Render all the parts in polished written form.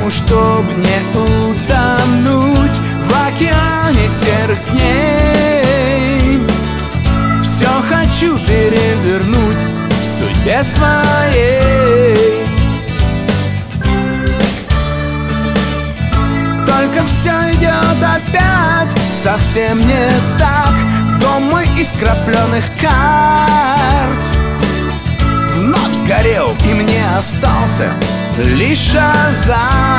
тему, чтоб не утонуть в океане серых дней. Все хочу перевернуть в судьбе своей. Только все идет опять совсем не так. Дом мой из крапленых карт вновь сгорел, и мне остался лишь азарт.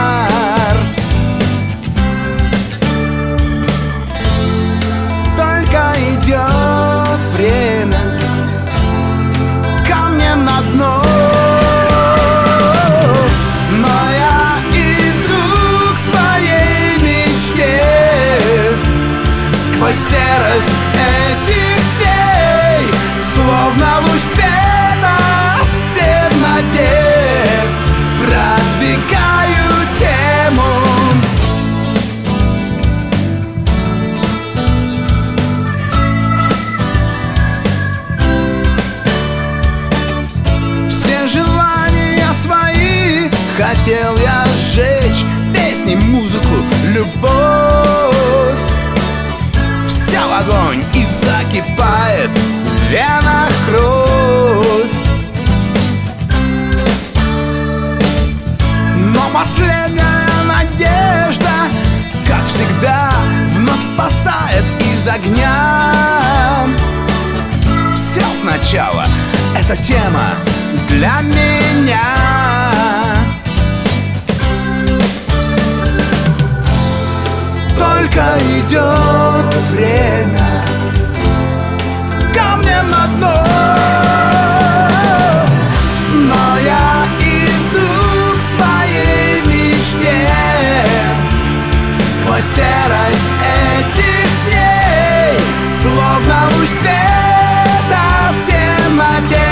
Только идет время ко мне на дно, но я иду к своей мечте сквозь серость этих дней, словно луч света в темноте. Продвигаю тему. Все желания свои хотел я сжечь, песни, музыку, любовь. Вся в огонь и закипает в венах кровь. Но последняя надежда, как всегда, вновь спасает из огня. Все сначала, эта тема для меня. Только идет время ко мне на дно, но я иду к своей мечте сквозь серость этих дней, словно луч света в темноте.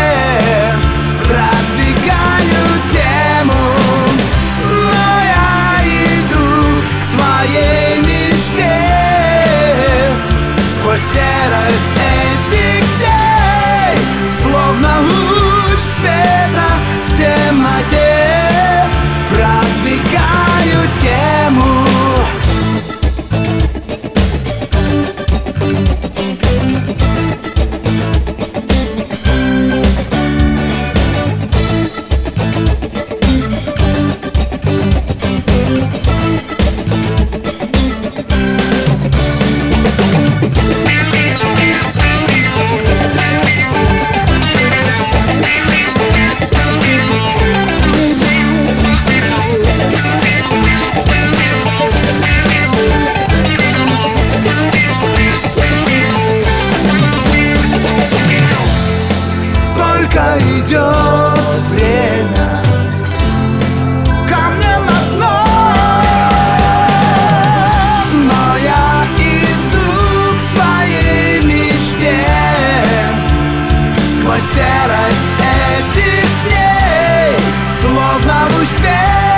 Продвигаю тему, но я иду к своей мечте сквозь серость этих дней, словно луч света в темноте. Продвигаю тему. Идет время ко мне на дно, но я иду к своей мечте сквозь серость этих дней, словно луч света